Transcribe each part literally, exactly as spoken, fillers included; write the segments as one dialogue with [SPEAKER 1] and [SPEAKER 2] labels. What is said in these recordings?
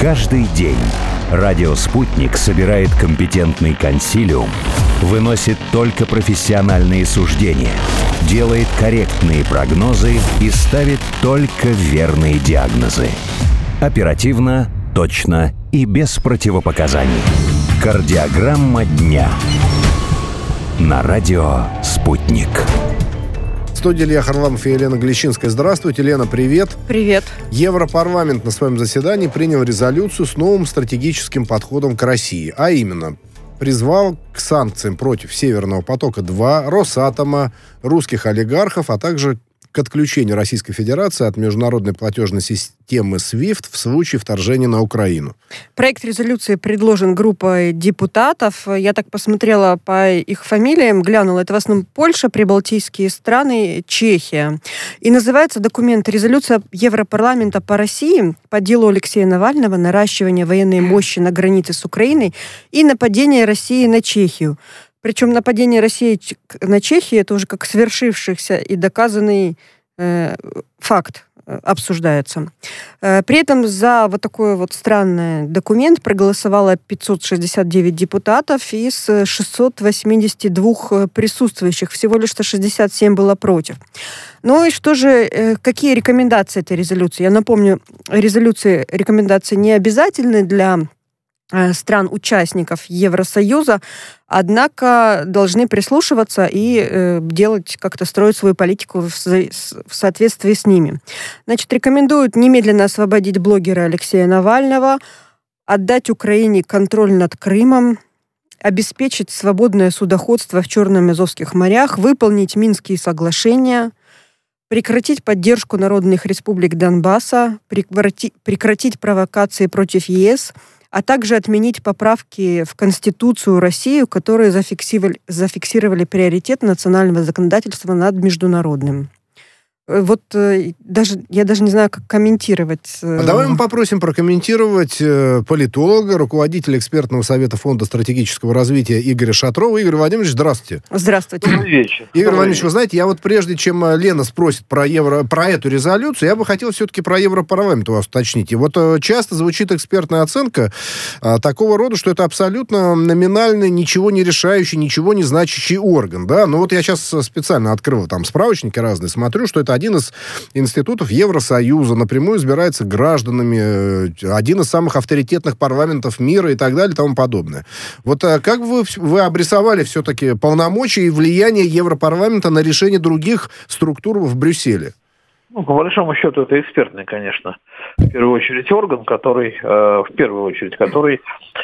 [SPEAKER 1] Каждый день радио «Спутник» собирает компетентный консилиум, выносит только профессиональные суждения, делает корректные прогнозы и ставит только верные диагнозы. Оперативно, точно и без противопоказаний. Кардиограмма дня. На радио «Спутник».
[SPEAKER 2] В студии Илья Харламов и Елена Глещинская. Здравствуйте, Лена, привет.
[SPEAKER 3] Привет.
[SPEAKER 2] Европарламент на своем заседании принял резолюцию с новым стратегическим подходом к России, а именно призвал к санкциям против Северного потока-два, Росатома, русских олигархов, а также к отключению Российской Федерации от международной платежной системы свифт в случае вторжения на Украину.
[SPEAKER 3] Проект резолюции предложен группой депутатов. Я так посмотрела по их фамилиям, глянула. Это в основном Польша, прибалтийские страны, Чехия. И называется документ «Резолюция Европарламента по России по делу Алексея Навального, наращивание военной мощи на границе с Украиной и нападение России на Чехию». Причем нападение России на Чехию это уже как свершившийся и доказанный э, факт э, обсуждается. Э, при этом за вот такой вот странный документ проголосовало пятьсот шестьдесят девять депутатов из шестисот восьмидесяти двух присутствующих. Всего лишь сто шестьдесят семь было против. Ну и что же, э, какие рекомендации этой резолюции? Я напомню, резолюции, рекомендации не обязательны для стран-участников Евросоюза, однако должны прислушиваться и э, делать, как-то строить свою политику в, в соответствии с ними. Значит, рекомендуют немедленно освободить блогера Алексея Навального, отдать Украине контроль над Крымом, обеспечить свободное судоходство в Черном и Азовских морях, выполнить Минские соглашения, прекратить поддержку народных республик Донбасса, прекратить, прекратить провокации против ЕС, а также отменить поправки в Конституцию России, которые зафиксировали, зафиксировали приоритет национального законодательства над международным. Вот э, даже я даже не знаю, как комментировать. Э...
[SPEAKER 2] А давай мы попросим прокомментировать э, политолога, руководителя экспертного совета Фонда стратегического развития Игоря Шатрова. Игорь Владимирович, здравствуйте.
[SPEAKER 3] Здравствуйте.
[SPEAKER 4] Добрый вечер.
[SPEAKER 2] Игорь Добрый Владимирович, вечер. Вы знаете, я вот прежде чем Лена спросит про, евро, про эту резолюцию, я бы хотел все-таки про Европарламент у вас уточнить. И вот э, часто звучит экспертная оценка э, такого рода, что это абсолютно номинальный, ничего не решающий, ничего не значащий орган. Да? Ну вот я сейчас специально открыл там справочники разные, смотрю, что это один из институтов Евросоюза, напрямую избирается гражданами, один из самых авторитетных парламентов мира и так далее и тому подобное. Вот как вы, вы обрисовали все-таки полномочия и влияние Европарламента на решение других структур в Брюсселе?
[SPEAKER 4] Ну, по большому счету, это экспертный, конечно, в первую очередь орган, который, э, в первую очередь, который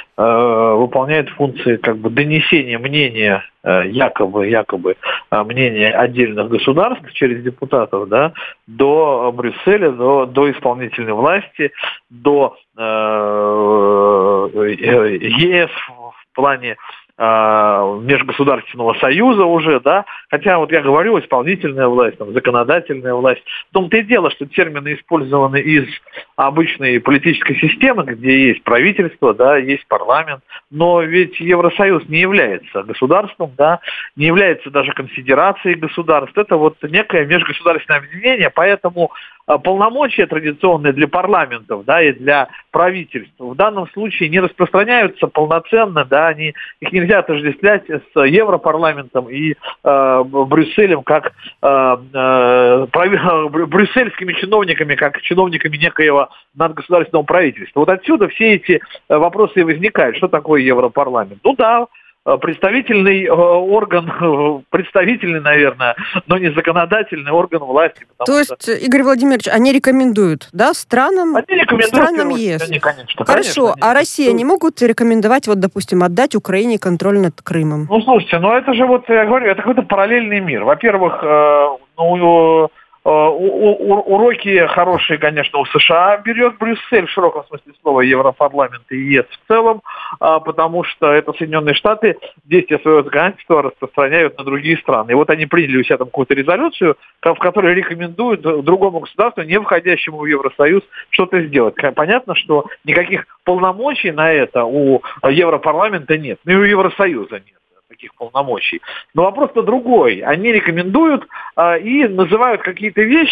[SPEAKER 4] э, выполняет функции как бы донесения мнения, э, якобы, якобы э, мнения отдельных государств через депутатов, да, до Брюсселя, до, до исполнительной власти, до э, ЕС в плане межгосударственного союза уже, да, хотя вот я говорю, исполнительная власть, там, законодательная власть, в том-то и дело, что термины использованы из обычной политической системы, где есть правительство, да, есть парламент, но ведь Евросоюз не является государством, да, не является даже конфедерацией государств, это вот некое межгосударственное объединение, поэтому полномочия традиционные для парламентов, да, и для правительств в данном случае не распространяются полноценно, да, они, их нельзя отождествлять с Европарламентом и э, Брюсселем как э, э, прави, брюссельскими чиновниками, как чиновниками некоего надгосударственного правительства. Вот отсюда все эти вопросы и возникают. Что такое Европарламент? Ну да, представительный э, орган, представительный, наверное, но не законодательный орган власти.
[SPEAKER 3] То есть, что... Игорь Владимирович, они рекомендуют, да, странам,
[SPEAKER 4] они
[SPEAKER 3] странам ЕС?
[SPEAKER 4] Они, конечно,
[SPEAKER 3] Хорошо,
[SPEAKER 4] конечно,
[SPEAKER 3] а Россия не могут рекомендовать, вот, допустим, отдать Украине контроль над Крымом?
[SPEAKER 4] Ну, слушайте, ну это же, вот я говорю, это какой-то параллельный мир. Во-первых, э, ну, уроки хорошие, конечно, у США берет Брюссель в широком смысле слова, Европарламент и ЕС в целом, потому что это Соединенные Штаты действия своего законодательства распространяют на другие страны. И вот они приняли у себя там какую-то резолюцию, в которой рекомендуют другому государству, не входящему в Евросоюз, что-то сделать. Понятно, что никаких полномочий на это у Европарламента нет, ну и у Евросоюза нет таких полномочий. Но вопрос-то другой. Они рекомендуют э, и называют какие-то вещи,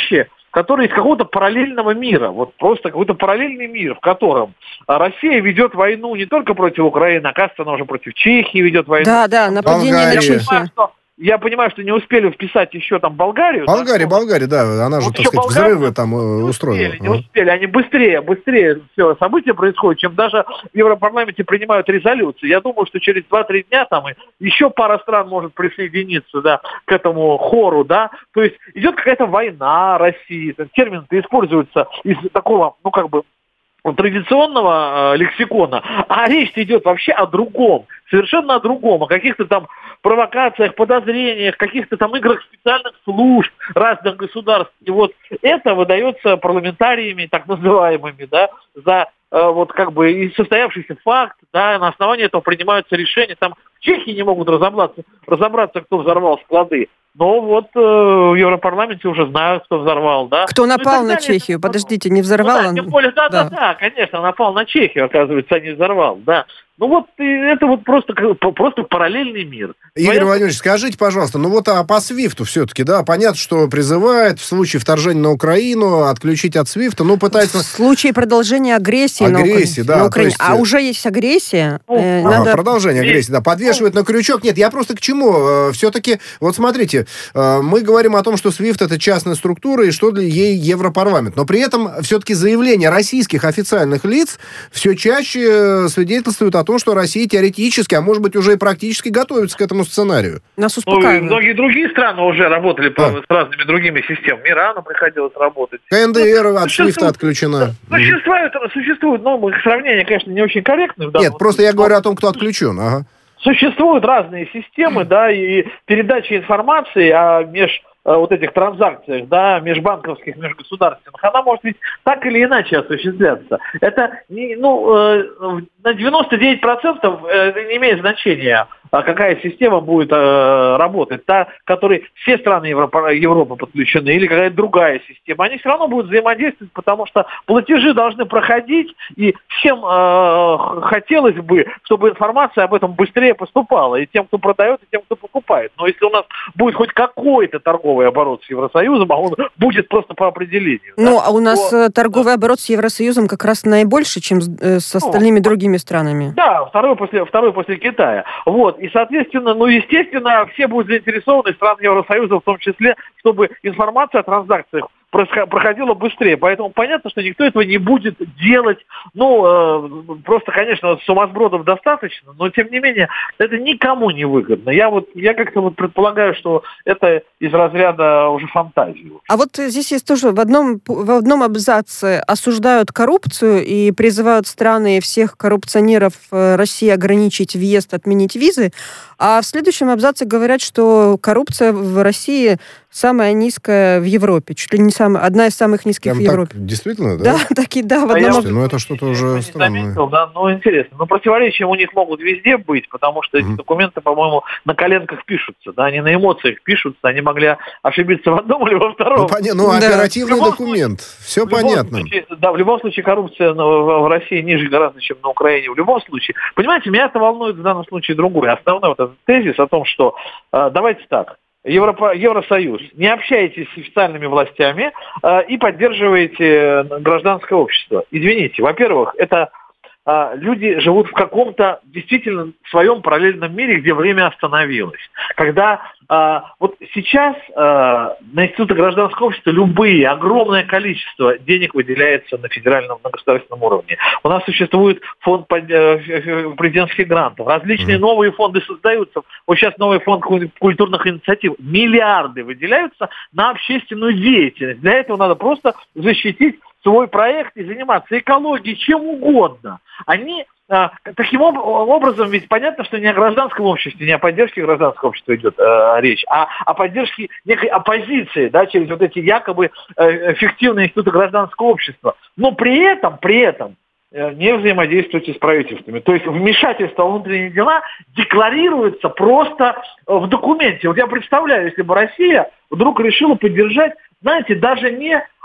[SPEAKER 4] который из какого-то параллельного мира, вот просто какой-то параллельный мир, в котором Россия ведет войну не только против Украины, оказывается, она уже против Чехии ведет войну.
[SPEAKER 3] Да, да, нападение на Чехию.
[SPEAKER 4] Я понимаю, что не успели вписать еще там Болгарию.
[SPEAKER 2] Болгария, да, Болгария, да, она же, вот так сказать, Болгарию взрывы там не устроила.
[SPEAKER 4] Успели, не успели, они быстрее, быстрее все события происходят, чем даже в Европарламенте принимают резолюции. Я думаю, что через два-три дня там еще пара стран может присоединиться, да, к этому хору, да. То есть идет какая-то война России, термин-то используется из такого, ну как бы, традиционного э, лексикона, а речь идет вообще о другом, совершенно о другом, о каких-то там провокациях, подозрениях, каких-то там играх специальных служб разных государств. И вот это выдается парламентариями, так называемыми, да, за э, вот как бы и состоявшийся факт, да, на основании этого принимаются решения. Там в Чехии не могут разобраться, разобраться, кто взорвал склады. Но вот э, в Европарламенте уже знают, кто взорвал, да.
[SPEAKER 3] Кто напал
[SPEAKER 4] ну,
[SPEAKER 3] на Чехию? Подождите, не взорвал
[SPEAKER 4] ну,
[SPEAKER 3] он?
[SPEAKER 4] Да, тем более, да, да, да, да, конечно, напал на Чехию, оказывается, а не взорвал, да. Ну вот это вот просто, просто параллельный мир.
[SPEAKER 2] Игорь
[SPEAKER 4] Понятно?
[SPEAKER 2] Владимирович, скажите, пожалуйста, ну вот а по свифту все-таки, да, понятно, что призывает в случае вторжения на Украину отключить от свифта, ну пытается...
[SPEAKER 3] В случае продолжения агрессии,
[SPEAKER 2] агрессии,
[SPEAKER 3] на,
[SPEAKER 2] да,
[SPEAKER 3] на Украине.
[SPEAKER 2] есть...
[SPEAKER 3] А уже есть агрессия.
[SPEAKER 2] Ну,
[SPEAKER 3] э,
[SPEAKER 2] ага,
[SPEAKER 3] надо...
[SPEAKER 2] Продолжение агрессии, да, подвешивает на крючок. Нет, я просто к чему? Все-таки, вот смотрите, мы говорим о том, что свифт это частная структура и что для ей Европарламент. Но при этом все-таки заявления российских официальных лиц все чаще свидетельствуют о том, что Россия теоретически теоретически, а может быть, уже и практически готовится к этому сценарию.
[SPEAKER 3] Нас успокаивают.
[SPEAKER 4] Ну, многие другие страны уже работали
[SPEAKER 2] а.
[SPEAKER 4] с разными другими системами. Ирану приходилось работать.
[SPEAKER 2] КНДР ну, от свифта отключена.
[SPEAKER 4] Существует, существует, ну, сравнение, конечно, не очень корректное.
[SPEAKER 2] Нет, просто я говорю о том, кто отключен. Ага.
[SPEAKER 4] Существуют разные системы, да, и передача информации о меж вот этих транзакциях, да, межбанковских, межгосударственных, она может ведь так или иначе осуществляться. Это, не, ну, э, на девяносто девять процентов это не имеет значения, какая система будет э, работать. Та, которой все страны Европы, Европы подключены, или какая-то другая система. Они все равно будут взаимодействовать, потому что платежи должны проходить, и всем э, хотелось бы, чтобы информация об этом быстрее поступала. И тем, кто продает, и тем, кто покупает. Но если у нас будет хоть какой-то торговый оборот с Евросоюзом, а он будет просто по определению.
[SPEAKER 3] Ну,
[SPEAKER 4] да,
[SPEAKER 3] а у нас
[SPEAKER 4] то...
[SPEAKER 3] торговый оборот с Евросоюзом как раз наибольший, чем с остальными ну, другими странами.
[SPEAKER 4] Да, второй после, второй после Китая. Вот. И, соответственно, ну, естественно, все будут заинтересованы, страны Евросоюза в том числе, чтобы информация о транзакциях проходило быстрее. Поэтому понятно, что никто этого не будет делать. Ну, э, просто, конечно, сумасбродов достаточно, но, тем не менее, это никому не выгодно. Я вот, я как-то вот предполагаю, что это из разряда уже фантазии.
[SPEAKER 3] А вот здесь есть тоже в одном, в одном абзаце осуждают коррупцию и призывают страны всех коррупционеров России ограничить въезд, отменить визы, а в следующем абзаце говорят, что коррупция в России самая низкая в Европе, чуть ли не самая, одна из самых низких
[SPEAKER 2] Прям
[SPEAKER 3] в Европе.
[SPEAKER 2] Так, действительно, да?
[SPEAKER 3] Да, таки, да. В
[SPEAKER 4] а
[SPEAKER 3] одном...
[SPEAKER 2] Ну, это что-то уже странное.
[SPEAKER 4] Заметил, да? Ну, интересно. Но противоречия у них могут везде быть, потому что эти mm-hmm. документы, по-моему, на коленках пишутся, да, они на эмоциях пишутся, они могли ошибиться в одном или во втором.
[SPEAKER 2] Ну, поня... ну да. Оперативный документ, случае, все понятно.
[SPEAKER 4] Случае, да, в любом случае коррупция в, в России ниже гораздо, чем на Украине. В любом случае. Понимаете, меня это волнует в данном случае другое. Основной вот этот тезис о том, что э, давайте так. Европа, Евросоюз, не общаетесь с официальными властями э, и поддерживаете гражданское общество. Извините, во-первых, это э, люди живут в каком-то действительно своем параллельном мире, где время остановилось. Когда э, вот сейчас э, на институты гражданского общества любые, огромное количество денег выделяется на федеральном, на государственном уровне. У нас существует фонд президентских грантов, различные mm-hmm. новые фонды создаются. Вот сейчас новый фонд культурных инициатив. Миллиарды выделяются на общественную деятельность. Для этого надо просто защитить свой проект и заниматься экологией, чем угодно. Они а, таким об- образом, ведь понятно, что не о гражданском обществе, не о поддержке гражданского общества идет а, речь, а о поддержке некой оппозиции, да, через вот эти якобы э, фиктивные институты гражданского общества. Но при этом, при этом не взаимодействуйте с правительствами. То есть вмешательство в внутренние дела декларируется просто в документе. Вот я представляю, если бы Россия вдруг решила поддержать, знаете, даже не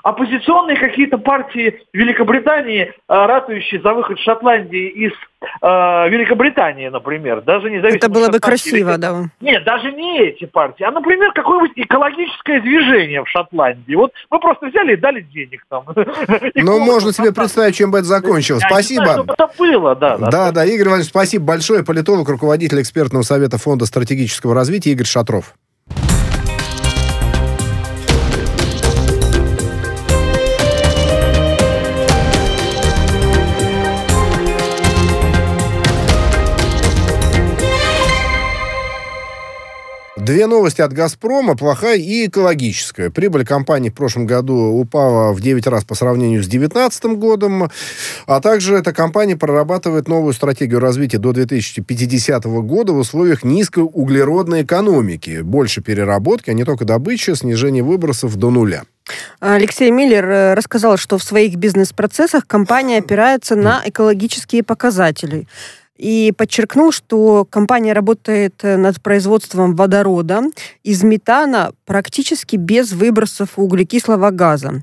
[SPEAKER 4] оппозиционные какие-то партии Великобритании, ратующие за выход Шотландии из э, Великобритании, например, даже независимо.
[SPEAKER 3] Это было бы
[SPEAKER 4] Шотландии,
[SPEAKER 3] красиво,
[SPEAKER 4] или...
[SPEAKER 3] да.
[SPEAKER 4] Нет, даже не эти партии, а, например, какое-нибудь экологическое движение в Шотландии. Вот мы просто взяли и дали денег там.
[SPEAKER 2] Ну, можно себе представить, чем бы это закончилось. Спасибо.
[SPEAKER 4] Это было, да.
[SPEAKER 2] Да, да, Игорь Иванович, спасибо большое. Политолог, руководитель экспертного совета Фонда стратегического развития Игорь Шатров. Две новости от «Газпрома», плохая и экологическая. Прибыль компании в прошлом году упала в девять раз по сравнению с две тысячи девятнадцатым годом, а также эта компания прорабатывает новую стратегию развития до две тысячи пятидесятого года в условиях низкоуглеродной экономики. Больше переработки, а не только добычи, снижение выбросов до нуля.
[SPEAKER 3] Алексей Миллер рассказал, что в своих бизнес-процессах компания опирается на экологические показатели. И подчеркнул, что компания работает над производством водорода из метана практически без выбросов углекислого газа.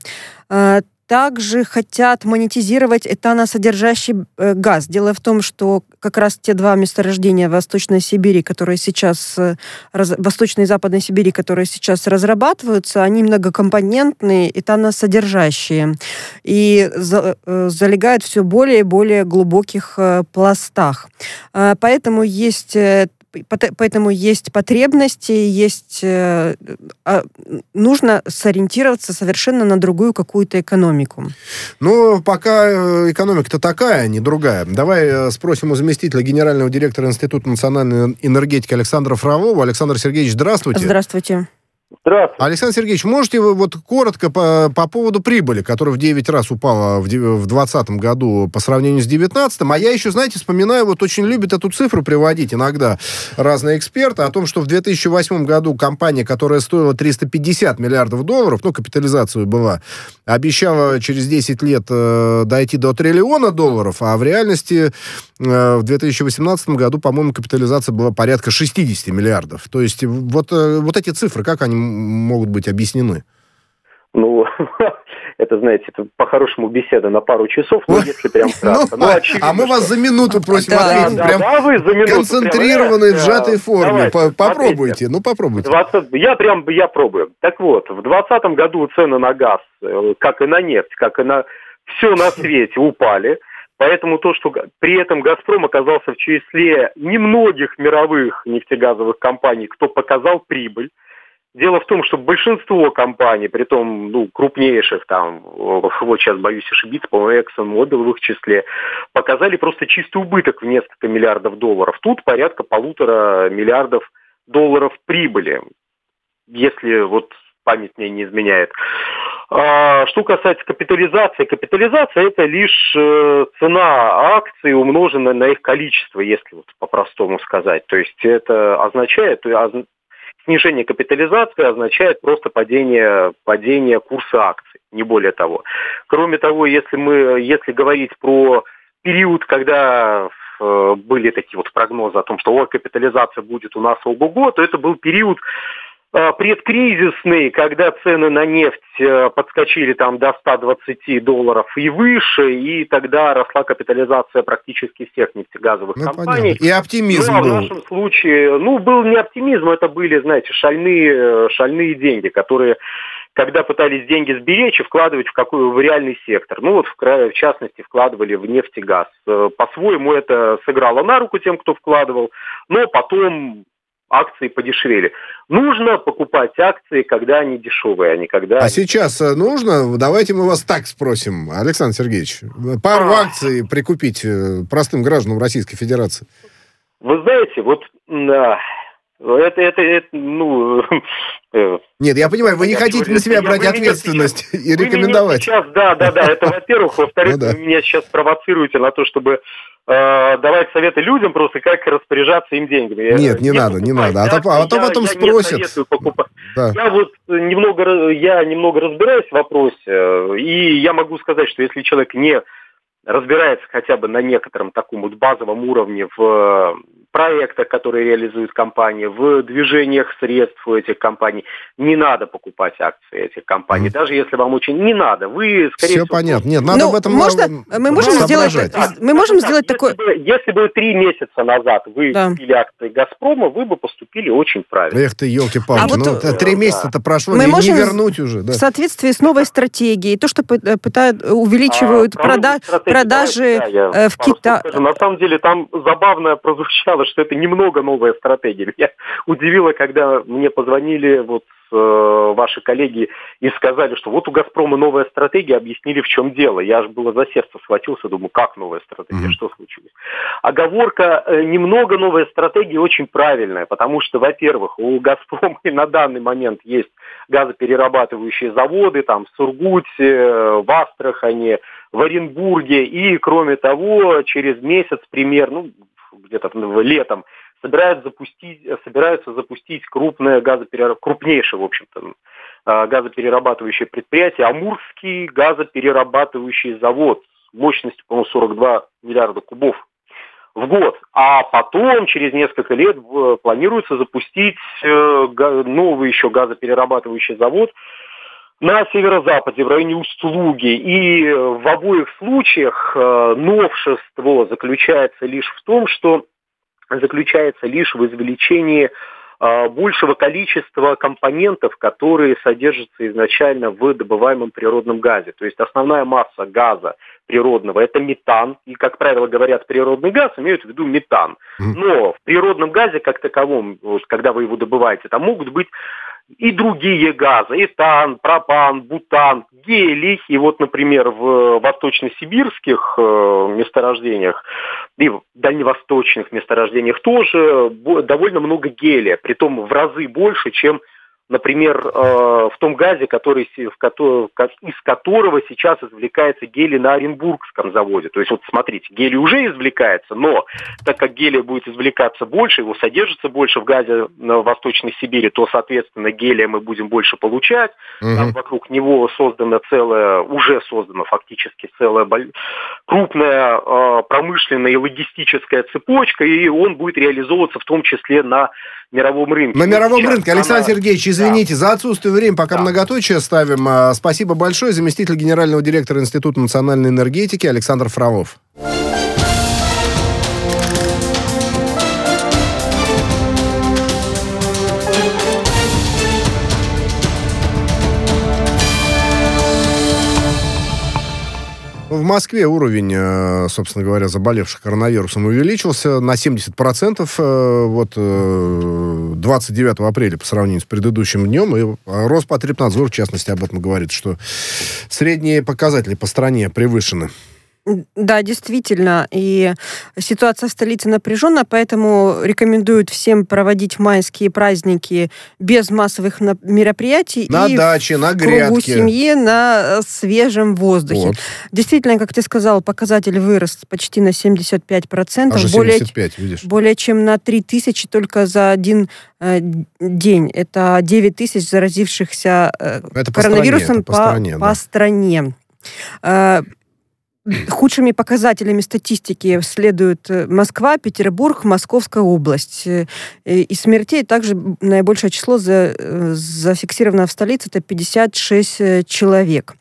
[SPEAKER 3] Также хотят монетизировать этаносодержащий газ. Дело в том, что как раз те два месторождения в Восточной Сибири, которые сейчас, Восточной и Западной Сибири, которые сейчас разрабатываются, они многокомпонентные, этаносодержащие. И за, залегают все более и более глубоких пластах. Поэтому есть... Поэтому есть потребности, есть, э, э, нужно сориентироваться совершенно на другую какую-то экономику.
[SPEAKER 2] Ну, пока экономика-то такая, не другая. Давай спросим у заместителя генерального директора Института национальной энергетики Александра Фролова. Александр Сергеевич, здравствуйте.
[SPEAKER 3] Здравствуйте.
[SPEAKER 4] Здравствуйте.
[SPEAKER 2] Александр Сергеевич, можете вы вот коротко по, по поводу прибыли, которая в девять раз упала в двадцатом году по сравнению с девятнадцатым, а я еще, знаете, вспоминаю, вот очень любят эту цифру приводить иногда разные эксперты, о том, что в две тысячи восьмом году компания, которая стоила триста пятьдесят миллиардов долларов, ну, капитализацию была, обещала через десять лет э, дойти до триллиона долларов, а в реальности э, в две тысячи восемнадцатом году, по-моему, капитализация была порядка шестьдесят миллиардов. То есть вот, э, вот эти цифры, как они могут быть объяснены?
[SPEAKER 5] Ну, это, знаете, это по-хорошему беседа на пару часов, но если прям кратко.
[SPEAKER 2] Ну, а, а мы вас за минуту просим
[SPEAKER 3] да,
[SPEAKER 2] ответить.
[SPEAKER 5] Да,
[SPEAKER 2] Прям
[SPEAKER 5] да, вы за минуту.
[SPEAKER 2] концентрированной,
[SPEAKER 5] Прям,
[SPEAKER 2] сжатой форме.
[SPEAKER 5] давайте,
[SPEAKER 2] Попробуйте,
[SPEAKER 5] смотрите.
[SPEAKER 2] ну попробуйте.
[SPEAKER 5] двадцать Я прям, я пробую. Так вот, в двадцатом году цены на газ, как и на нефть, как и на все на свете, упали. Поэтому то, что при этом «Газпром» оказался в числе немногих мировых нефтегазовых компаний, кто показал прибыль. Дело в том, что большинство компаний, притом ну, крупнейших, там, вот сейчас боюсь ошибиться, по-моему, ExxonMobil в их числе, показали просто чистый убыток в несколько миллиардов долларов. Тут порядка полутора миллиардов долларов прибыли, если вот память мне не изменяет. А, что касается капитализации, капитализация это лишь э, цена акций, умноженная на их количество, если вот по-простому сказать. То есть это означает... Снижение капитализации означает просто падение, падение курса акций, не более того. Кроме того, если мы, если говорить про период, когда э, были такие вот прогнозы о том, что о, капитализация будет у нас ого-го, то это был период э, предкризисный, когда цены на нефть э, подскочили там до ста двадцати долларов и выше, и тогда росла капитализация практически всех нефтегазовых
[SPEAKER 2] ну,
[SPEAKER 5] компаний.
[SPEAKER 2] Понятно. И оптимизм
[SPEAKER 5] ну, а
[SPEAKER 2] был.
[SPEAKER 5] в нашем случае, ну, был не оптимизм, это были, знаете, шальные, шальные деньги, которые, когда пытались деньги сберечь и вкладывать в какой в реальный сектор. Ну, вот в, в частности вкладывали в нефть и газ. По-своему это сыграло на руку тем, кто вкладывал, но потом акции подешевели. Нужно покупать акции, когда они дешевые, а не когда...
[SPEAKER 2] А
[SPEAKER 5] они...
[SPEAKER 2] сейчас нужно? Давайте мы вас так спросим, Александр Сергеевич. Пару а... акций прикупить простым гражданам Российской Федерации.
[SPEAKER 5] Вы знаете, вот... Это, это, это, ну...
[SPEAKER 2] Нет, я понимаю, вы не хотите на себя брать ответственность и рекомендовать.
[SPEAKER 5] Сейчас, да, да, да, это во-первых. Во-вторых, вы меня сейчас провоцируете на то, чтобы давать советы людям просто, как распоряжаться им деньгами.
[SPEAKER 2] Нет, не надо, не надо. А то потом спросят.
[SPEAKER 5] Я вот немного, я немного разбираюсь в вопросе, и я могу сказать, что если человек не разбирается хотя бы на некотором таком вот базовом уровне в проектах, которые реализует компания, в движениях средств у этих компаний. Не надо покупать акции этих компаний, mm. даже если вам очень не надо. Вы, скорее
[SPEAKER 2] Все
[SPEAKER 5] всего...
[SPEAKER 2] понятно. Нет, надо
[SPEAKER 3] ну,
[SPEAKER 2] об этом...
[SPEAKER 3] Можно, мы можем сделать,
[SPEAKER 5] да,
[SPEAKER 3] мы можем
[SPEAKER 5] да,
[SPEAKER 3] сделать
[SPEAKER 5] если
[SPEAKER 3] такое...
[SPEAKER 5] Бы, если бы три месяца назад вы
[SPEAKER 3] да.
[SPEAKER 5] купили акции «Газпрома», вы бы поступили очень правильно.
[SPEAKER 2] Эх ты, елки-палки.
[SPEAKER 3] А вот,
[SPEAKER 2] ну, три месяца-то
[SPEAKER 5] да.
[SPEAKER 2] прошло,
[SPEAKER 3] мы
[SPEAKER 2] не,
[SPEAKER 3] можем
[SPEAKER 2] не вернуть уже. Да.
[SPEAKER 3] В соответствии с новой стратегией, то, что пытают, увеличивают
[SPEAKER 5] а,
[SPEAKER 3] прода- продажи
[SPEAKER 5] да, я
[SPEAKER 3] э, в Китае...
[SPEAKER 5] На самом деле там забавно прозвучало, что это немного новая стратегия. Меня удивило, когда мне позвонили вот э, ваши коллеги и сказали, что вот у «Газпрома» новая стратегия, объяснили, в чем дело. Я аж было за сердце схватился, думаю, как новая стратегия, mm-hmm. что случилось? Оговорка, э, немного новая стратегия очень правильная, потому что, во-первых, у «Газпрома» на данный момент есть газоперерабатывающие заводы, там, в Сургуте, в Астрахани, в Оренбурге, и, кроме того, через месяц примерно, ну, где-то летом, собираются запустить, собираются запустить крупное газоперераб... крупнейшее, в общем-то, газоперерабатывающее предприятие, Амурский газоперерабатывающий завод с мощностью, по-моему, сорок два миллиарда кубов в год. А потом, через несколько лет, планируется запустить новый еще газоперерабатывающий завод на северо-западе, в районе Усть-Луги. И в обоих случаях новшество заключается лишь в том, что заключается лишь в извлечении большего количества компонентов, которые содержатся изначально в добываемом природном газе. То есть основная масса газа природного – это метан. И, как правило, говорят природный газ, имеют в виду метан. Но в природном газе, как таковом, вот, когда вы его добываете, там могут быть и другие газы, этан, пропан, бутан, гелий. И вот, например, в восточно-сибирских месторождениях и в дальневосточных месторождениях тоже довольно много гелия, притом в разы больше, чем, например, в том газе, который, в который, из которого сейчас извлекается гелий на Оренбургском заводе. То есть, вот смотрите, гелий уже извлекается, но так как гелия будет извлекаться больше, его содержится больше в газе на Восточной Сибири, то, соответственно, гелия мы будем больше получать. Угу. Там вокруг него создана целая, уже создана фактически целая крупная э, промышленная и логистическая цепочка, и он будет реализовываться в том числе на мировом рынке.
[SPEAKER 2] На мировом
[SPEAKER 5] Сейчас
[SPEAKER 2] рынке. Александр
[SPEAKER 5] она...
[SPEAKER 2] Сергеевич, извините, да. за отсутствие времени, пока да. многоточие ставим. Спасибо большое. Заместитель генерального директора Института национальной энергетики Александр Фролов. В Москве уровень, собственно говоря, заболевших коронавирусом увеличился на семьдесят процентов вот, двадцать девятого апреля по сравнению с предыдущим днем. И Роспотребнадзор, в частности, об этом говорит, что средние показатели по стране превышены.
[SPEAKER 3] Да, действительно. И ситуация в столице напряженная, поэтому рекомендуют всем проводить майские праздники без массовых мероприятий.
[SPEAKER 2] На
[SPEAKER 3] и
[SPEAKER 2] даче, на грядке.
[SPEAKER 3] В кругу семьи, на свежем воздухе. Вот. Действительно, как ты сказал, показатель вырос почти на семьдесят пять процентов.
[SPEAKER 2] Аж
[SPEAKER 3] более,
[SPEAKER 2] семьдесят пять, видишь?
[SPEAKER 3] Более чем на три тысячи только за один э, день. Это девять тысяч заразившихся э, это коронавирусом по стране. По, по стране, да. по стране. Худшими показателями статистики следуют Москва, Петербург, Московская область. И смертей также наибольшее число за, зафиксировано в столице, это пятьдесят шесть человек.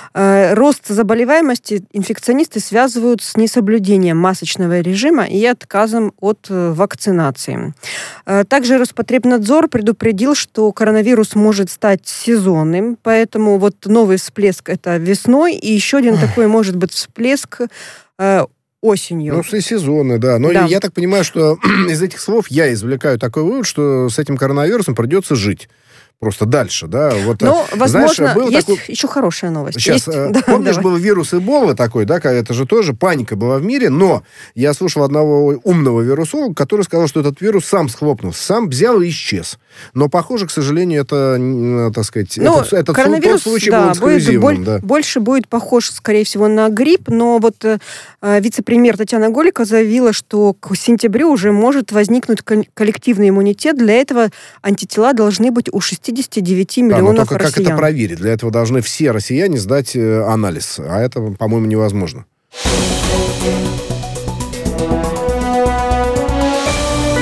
[SPEAKER 3] Рост заболеваемости инфекционисты связывают с несоблюдением масочного режима и отказом от вакцинации. Также Роспотребнадзор предупредил, что коронавирус может стать сезонным, поэтому вот новый всплеск это весной, и еще один такой может быть всплеск всплеск э, осенью.
[SPEAKER 2] Ну, все сезоны, да. Но да. Я, я так понимаю, что из этих слов я извлекаю такой вывод, что с этим коронавирусом придется жить. Просто дальше, да. Вот,
[SPEAKER 3] ну, возможно,
[SPEAKER 2] знаешь, был
[SPEAKER 3] есть
[SPEAKER 2] такой...
[SPEAKER 3] еще хорошая новость.
[SPEAKER 2] Сейчас,
[SPEAKER 3] есть...
[SPEAKER 2] да, помнишь, давай. Был вирус Эбола такой, да, это же тоже паника была в мире, но я слушал одного умного вирусолога, который сказал, что этот вирус сам схлопнулся, сам взял и исчез. Но, похоже, к сожалению, это, так сказать,
[SPEAKER 3] ну,
[SPEAKER 2] этот, этот
[SPEAKER 3] коронавирус,
[SPEAKER 2] тот случай
[SPEAKER 3] да,
[SPEAKER 2] был эксклюзивным.
[SPEAKER 3] Будет,
[SPEAKER 2] да.
[SPEAKER 3] Больше будет похож, скорее всего, на грипп, но вот э, вице-премьер Татьяна Голикова заявила, что к сентябрю уже может возникнуть коллективный иммунитет. Для этого антитела должны быть у шестидесяти девяти миллионов
[SPEAKER 2] да, но только
[SPEAKER 3] россиян.
[SPEAKER 2] Как это проверить? Для этого должны все россияне сдать э, анализ, а это, по-моему, невозможно.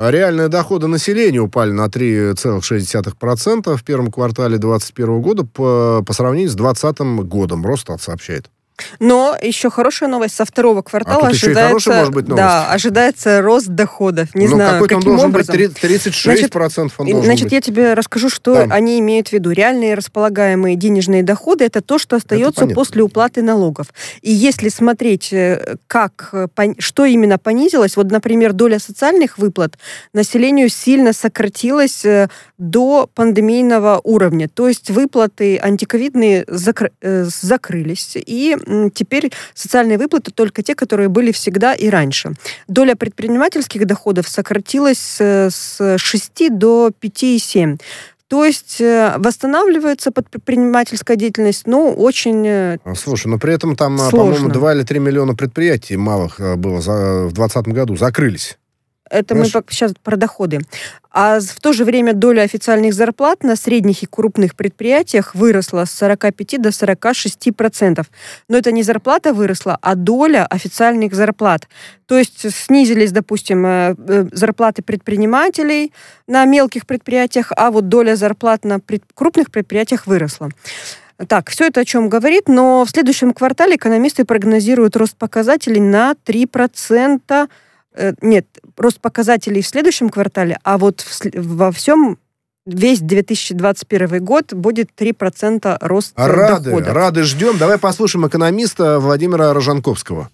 [SPEAKER 2] А реальные доходы населения упали на три целых шесть десятых процента в первом квартале две тысячи двадцать первого года по, по сравнению с двадцатым годом. Росстат сообщает.
[SPEAKER 3] Но еще хорошая новость. Со второго квартала
[SPEAKER 2] а
[SPEAKER 3] ожидается,
[SPEAKER 2] хорошая, может быть, новость.
[SPEAKER 3] Да, ожидается рост доходов. Не
[SPEAKER 2] ну,
[SPEAKER 3] знаю,
[SPEAKER 2] какой там
[SPEAKER 3] каким
[SPEAKER 2] должен
[SPEAKER 3] образом.
[SPEAKER 2] быть? тридцать шесть процентов он должен
[SPEAKER 3] Значит,
[SPEAKER 2] быть.
[SPEAKER 3] я тебе расскажу, что
[SPEAKER 2] да.
[SPEAKER 3] они имеют в виду. Реальные располагаемые денежные доходы – это то, что остается после уплаты налогов. И если смотреть, как, что именно понизилось, вот, например, доля социальных выплат населению сильно сократилась до пандемийного уровня. То есть выплаты антиковидные закры- закрылись, и теперь социальные выплаты только те, которые были всегда и раньше. Доля предпринимательских доходов сократилась с шести до пяти целых семи десятых. То есть восстанавливается предпринимательская деятельность, но очень
[SPEAKER 2] Слушай, но при этом там,
[SPEAKER 3] сложно.
[SPEAKER 2] по-моему, два или три миллиона предприятий малых было за, в двадцатом году, закрылись.
[SPEAKER 3] Это
[SPEAKER 2] Знаешь?
[SPEAKER 3] мы сейчас про доходы. А в то же время доля официальных зарплат на средних и крупных предприятиях выросла с сорока пяти до сорока шести процентов. Но это не зарплата выросла, а доля официальных зарплат. То есть снизились, допустим, зарплаты предпринимателей на мелких предприятиях, а вот доля зарплат на крупных предприятиях выросла. Так, все это о чем говорит, но в следующем квартале экономисты прогнозируют рост показателей на три процента. Нет, рост показателей в следующем квартале, а вот в, во всем весь две тысячи двадцать первый год будет три процента роста
[SPEAKER 2] рады,
[SPEAKER 3] доходов.
[SPEAKER 2] Рады, ждем. Давай послушаем экономиста Владимира Рожанковского.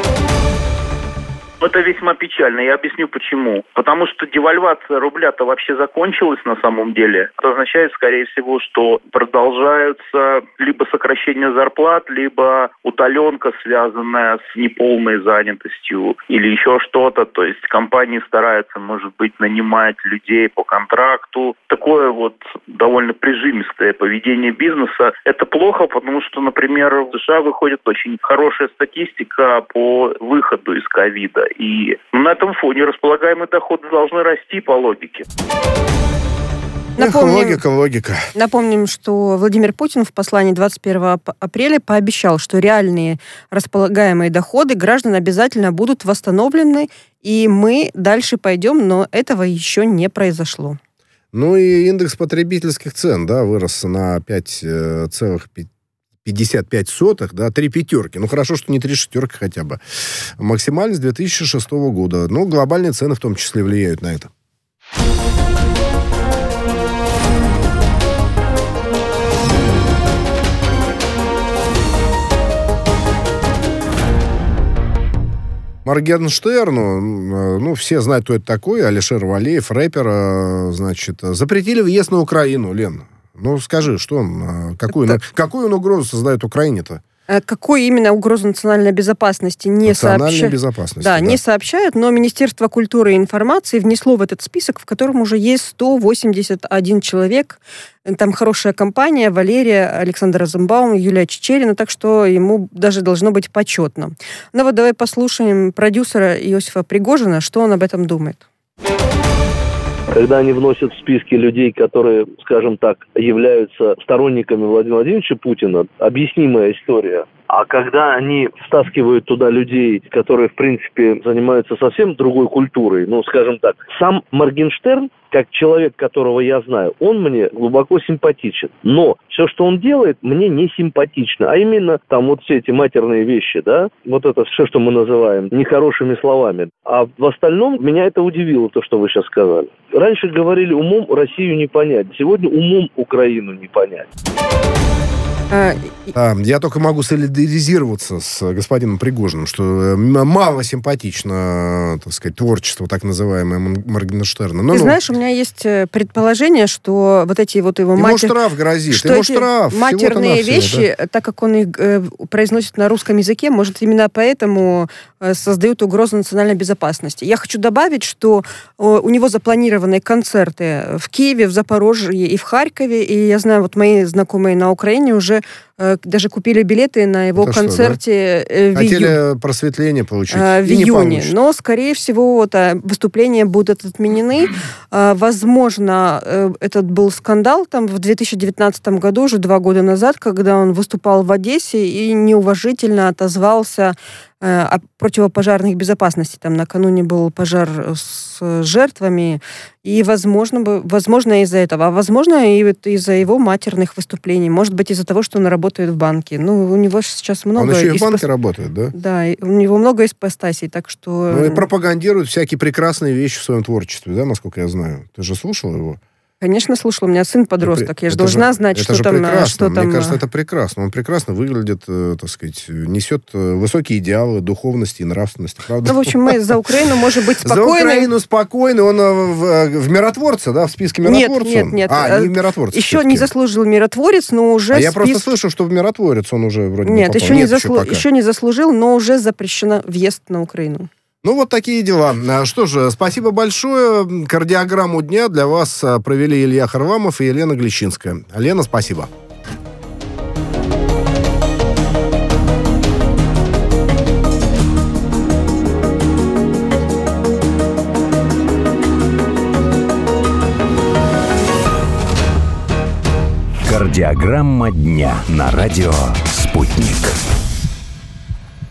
[SPEAKER 6] Это весьма печально. Я объясню почему. Потому что девальвация рубля-то вообще закончилась на самом деле. Это означает, скорее всего, что продолжаются либо сокращение зарплат, либо утоленка, связанная с неполной занятостью, или еще что-то. То есть компании стараются, может быть, нанимать людей по контракту. Такое вот довольно прижимистое поведение бизнеса. Это плохо, потому что, например, в США выходит очень хорошая статистика по выходу из ковида. И на этом фоне располагаемые доходы должны расти по логике.
[SPEAKER 3] Напомним,
[SPEAKER 2] Эх, логика, логика.
[SPEAKER 3] Напомним, что Владимир Путин в послании двадцать первого апреля пообещал, что реальные располагаемые доходы граждан обязательно будут восстановлены, и мы дальше пойдем, но этого еще не произошло.
[SPEAKER 2] Ну и индекс потребительских цен, да, вырос на пять целых пятьдесят пять сотых, да, три пятерки. Ну, хорошо, что не три шестерки хотя бы. Максимально с две тысячи шестого года. Ну, глобальные цены в том числе влияют на это. Моргенштерну, ну, все знают, кто это такой, Алишер Валеев, рэпер, значит, запретили въезд на Украину, Лен. Ну, скажи, что он, какую, это... какую он угрозу создает Украине-то?
[SPEAKER 3] Какую именно угрозу национальной безопасности не
[SPEAKER 2] Национальной
[SPEAKER 3] сообщают.
[SPEAKER 2] безопасности,
[SPEAKER 3] да,
[SPEAKER 2] да,
[SPEAKER 3] не сообщают, но Министерство культуры и информации внесло в этот список, в котором уже есть сто восемьдесят один человек. Там хорошая компания, Валерия, Александр Розенбаум, Юлия Чичерина, так что ему даже должно быть почетно. Ну вот давай послушаем продюсера Иосифа Пригожина, что он об этом думает.
[SPEAKER 7] Когда они вносят в списки людей, которые, скажем так, являются сторонниками Владимира Владимировича Путина, объяснимая история. А когда они втаскивают туда людей, которые, в принципе, занимаются совсем другой культурой, ну, скажем так, сам Моргенштерн, как человек, которого я знаю, он мне глубоко симпатичен. Но все, что он делает, мне не симпатично. А именно там вот все эти матерные вещи, да, вот это все, что мы называем нехорошими словами. А в остальном меня это удивило, то, что вы сейчас сказали. Раньше говорили, умом Россию не понять. Сегодня умом Украину не понять.
[SPEAKER 2] А, я только могу солидаризироваться с господином Пригожиным, что мало симпатично, так сказать, творчество так называемое Моргенштерна.
[SPEAKER 3] Ты знаешь, у меня есть предположение, что вот эти вот его...
[SPEAKER 2] Ему
[SPEAKER 3] матер...
[SPEAKER 2] штраф грозит,
[SPEAKER 3] что
[SPEAKER 2] ему
[SPEAKER 3] эти
[SPEAKER 2] штраф.
[SPEAKER 3] матерные вещи, да? Так как он их э, произносит на русском языке, может, именно поэтому э, создают угрозу национальной безопасности. Я хочу добавить, что э, у него запланированы концерты в Киеве, в Запорожье и в Харькове, и я знаю, вот мои знакомые на Украине уже даже купили билеты на его
[SPEAKER 2] Это
[SPEAKER 3] концерте
[SPEAKER 2] что, да?
[SPEAKER 3] в июне.
[SPEAKER 2] Хотели просветление получить.
[SPEAKER 3] В
[SPEAKER 2] и
[SPEAKER 3] июне. Но, скорее всего, вот, выступления будут отменены. Возможно, этот был скандал там в две тысячи девятнадцатом году, уже два года назад, когда он выступал в Одессе и неуважительно отозвался о противопожарной безопасности. Там накануне был пожар с жертвами, и, возможно, возможно из-за этого, а возможно, и вот из-за его матерных выступлений. Может быть, из-за того, что он работает в банке. Ну, у него сейчас много...
[SPEAKER 2] Он еще и в
[SPEAKER 3] испос...
[SPEAKER 2] банке работает, да?
[SPEAKER 3] Да, у него много ипостасей, так что...
[SPEAKER 2] Ну, и пропагандирует всякие прекрасные вещи в своем творчестве, да, насколько я знаю. Ты же слушал его?
[SPEAKER 3] Конечно, слушала. У меня сын подросток. Я же
[SPEAKER 2] это
[SPEAKER 3] должна
[SPEAKER 2] же,
[SPEAKER 3] знать,
[SPEAKER 2] это
[SPEAKER 3] что
[SPEAKER 2] же
[SPEAKER 3] там...
[SPEAKER 2] Прекрасно.
[SPEAKER 3] Что
[SPEAKER 2] Мне
[SPEAKER 3] там...
[SPEAKER 2] кажется, это прекрасно. Он прекрасно выглядит, э, так сказать, несет высокие идеалы духовности и нравственности. Правда?
[SPEAKER 3] Ну, в общем, мы за Украину можем быть спокойны.
[SPEAKER 2] За Украину спокойны. Он в, в миротворце, да, в списке миротворцев?
[SPEAKER 3] Нет, нет, нет.
[SPEAKER 2] А, не в миротворце.
[SPEAKER 3] Еще не заслужил миротворец, но уже...
[SPEAKER 2] А я
[SPEAKER 3] списке...
[SPEAKER 2] просто слышу, что в миротворец он уже вроде
[SPEAKER 3] нет,
[SPEAKER 2] не
[SPEAKER 3] еще,
[SPEAKER 2] нет,
[SPEAKER 3] не заслу...
[SPEAKER 2] еще,
[SPEAKER 3] еще не заслужил, но уже запрещено въезд на Украину.
[SPEAKER 2] Ну, вот такие дела. Что же, спасибо большое. Кардиограмму дня для вас провели Илья Харламов и Елена Глещинская. Лена, спасибо.
[SPEAKER 1] Кардиограмма дня на радио «Спутник».